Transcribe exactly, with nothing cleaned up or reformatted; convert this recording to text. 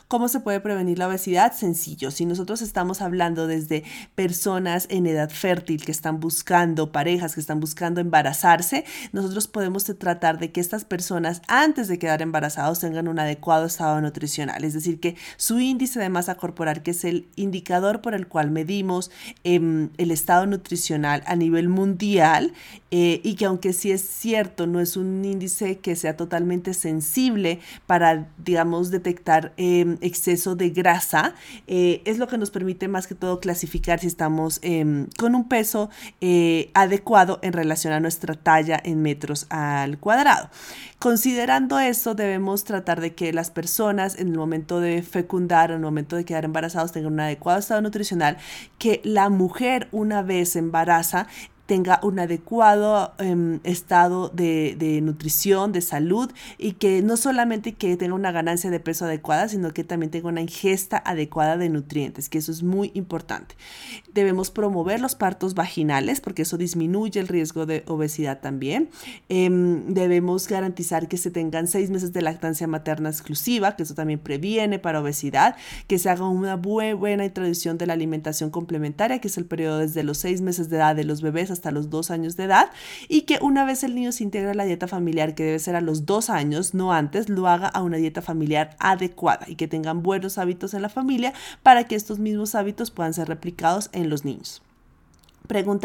¿Cómo se puede prevenir la obesidad? Sencillo. Si nosotros estamos hablando desde personas en edad fértil que están buscando parejas, que están buscando embarazarse, nosotros podemos tratar de que estas personas antes de quedar embarazados tengan un adecuado estado nutricional. Es decir, que su índice de masa corporal, que es el indicador por el cual medimos eh, el estado nutricional a nivel mundial, eh, y que aunque sí es cierto, no es un índice que sea totalmente sensible para, digamos, detectar eh, exceso de grasa, eh, es lo que nos permite más que todo clasificar si estamos eh, con un peso eh, adecuado en relación a nuestra talla en metros al cuadrado. Considerando esto, debemos tratar de que las personas en el momento de fecundar, en el momento de quedar embarazados, tengan un adecuado estado nutricional, que la mujer una vez se embaraza tenga un adecuado eh, estado de, de nutrición, de salud, y que no solamente que tenga una ganancia de peso adecuada, sino que también tenga una ingesta adecuada de nutrientes, que eso es muy importante. Debemos promover los partos vaginales porque eso disminuye el riesgo de obesidad también. Eh, debemos garantizar que se tengan seis meses de lactancia materna exclusiva, que eso también previene para obesidad, que se haga una bu- buena introducción de la alimentación complementaria, que es el periodo desde los seis meses de edad de los bebés hasta los dos años de edad, y que una vez el niño se integra a la dieta familiar, que debe ser a los dos años, no antes, lo haga a una dieta familiar adecuada y que tengan buenos hábitos en la familia para que estos mismos hábitos puedan ser replicados en los niños. Pregunta